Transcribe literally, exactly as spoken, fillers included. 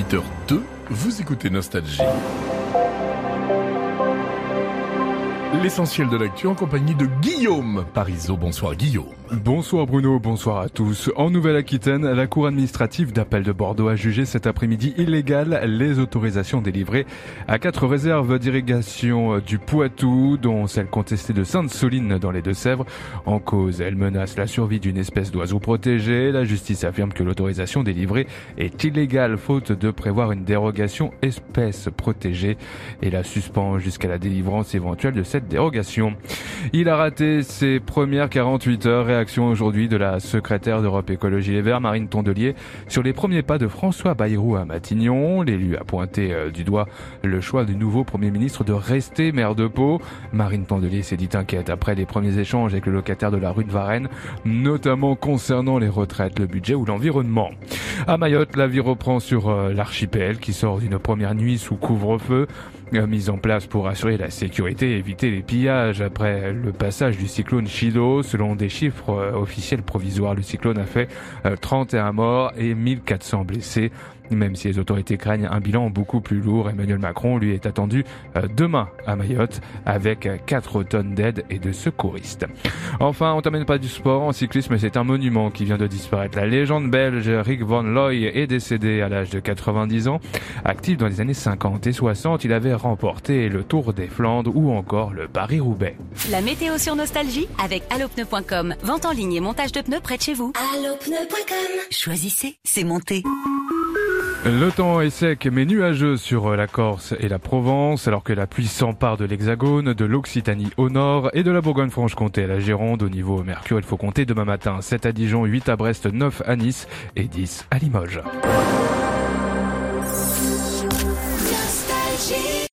dix-huit heures deux, vous écoutez Nostalgie. L'essentiel de l'actu en compagnie de Guillaume Parisot. Bonsoir Guillaume. Bonsoir Bruno, bonsoir à tous. En Nouvelle-Aquitaine, la Cour administrative d'appel de Bordeaux a jugé cet après-midi illégales les autorisations délivrées à quatre réserves d'irrigation du Poitou, dont celle contestée de Sainte-Soline dans les Deux-Sèvres. En cause, elle menace la survie d'une espèce d'oiseau protégé. La justice affirme que l'autorisation délivrée est illégale faute de prévoir une dérogation espèce protégée et la suspend jusqu'à la délivrance éventuelle de cette dérogation. Il a raté ses premières quarante-huit heures. Réaction aujourd'hui de la secrétaire d'Europe Écologie Les Verts, Marine Tondelier, sur les premiers pas de François Bayrou à Matignon. L'élu a pointé du doigt le choix du nouveau Premier ministre de rester maire de Pau. Marine Tondelier s'est dit inquiète après les premiers échanges avec le locataire de la rue de Varennes, notamment concernant les retraites, le budget ou l'environnement. À Mayotte, la vie reprend sur l'archipel qui sort d'une première nuit sous couvre-feu. Mise en place pour assurer la sécurité et éviter les pillages après le passage du cyclone Chido. Selon des chiffres officiels provisoires, le cyclone a fait trente et un morts et mille quatre cents blessés. Même si les autorités craignent un bilan beaucoup plus lourd, Emmanuel Macron lui est attendu demain à Mayotte avec quatre tonnes d'aide et de secouristes. Enfin, on t'amène pas du sport en cyclisme, c'est un monument qui vient de disparaître. La légende belge Rick Van Looy est décédé à l'âge de quatre-vingt-dix ans. Actif dans les années cinquante et soixante, il avait remporté le Tour des Flandres ou encore le Paris-Roubaix. La météo sur Nostalgie avec allopneu point com. Vente en ligne et montage de pneus près de chez vous. allopneu point com. Choisissez, c'est monté. Le temps est sec mais nuageux sur la Corse et la Provence, alors que la pluie s'empare de l'Hexagone, de l'Occitanie au nord et de la Bourgogne-Franche-Comté à la Gironde. Au niveau mercure, il faut compter demain matin sept à Dijon, huit à Brest, neuf à Nice et dix à Limoges.